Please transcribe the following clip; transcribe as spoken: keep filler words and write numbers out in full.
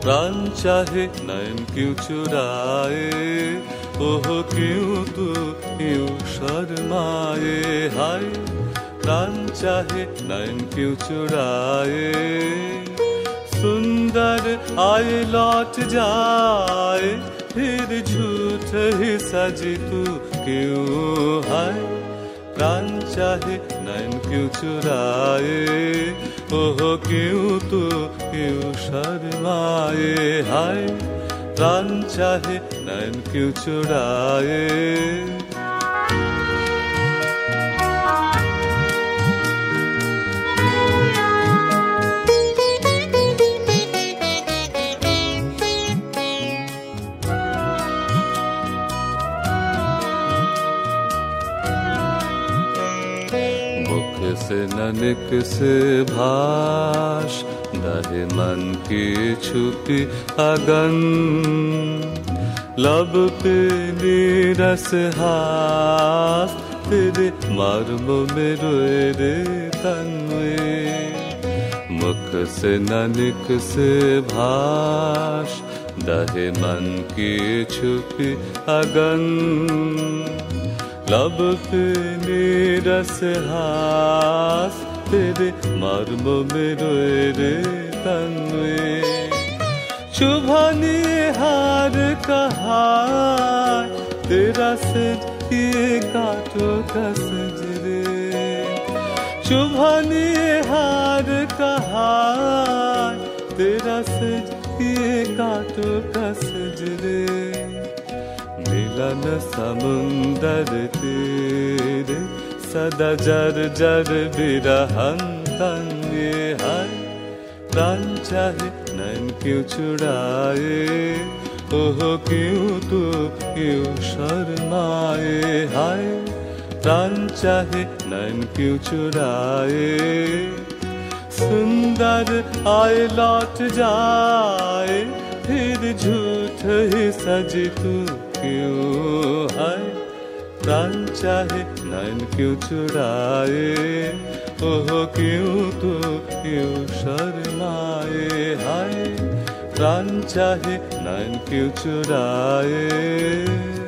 प्राण चाहे नैन क्यों चुराए, ओह क्यों तू क्यों शर्माए। हाय प्राण चाहे नैन क्यों चुराए, सुंदर आए लौट जाए, फिर झूठ ही सजी तू क्यों। हाय प्राण चाहे नैन क्यों चुराए, ओह क्यों तू क्यों शर्माए। हाय प्राण चाहे नैन क्यों चुराए। से ननिक से भाष, दहे मन की छुपी अगन, लब पे नीरस हास, तेरे मर्म में रोए रे तन में। मुख से ननिक से भाष, दहे मन की छुपी अगन, लब पे नीरस हास, तेरे मर्म में रोए रे तन में। चुभाने हार कहा तेरा सज ये काटो का सजरे, चुभाने हार कहा तेरा सज ये काटो का सजरे। मिलन समुंदर तेरे सदा जर जर बिरहन तंगे। हाय प्राण चाहे नैन क्यों चुराए, ओह क्यों तू क्यों शर्माए। हाय प्राण चाहे नैन क्यों चुराए, सुंदर आए लौट जाए, फिर झूठ ही सजी तू क्यों। हाय प्राण चाहे नैन क्यों चुराए, ओह क्यों तू क्यों शर्माए। हाय प्राण चाहे नैन क्यों चुराए।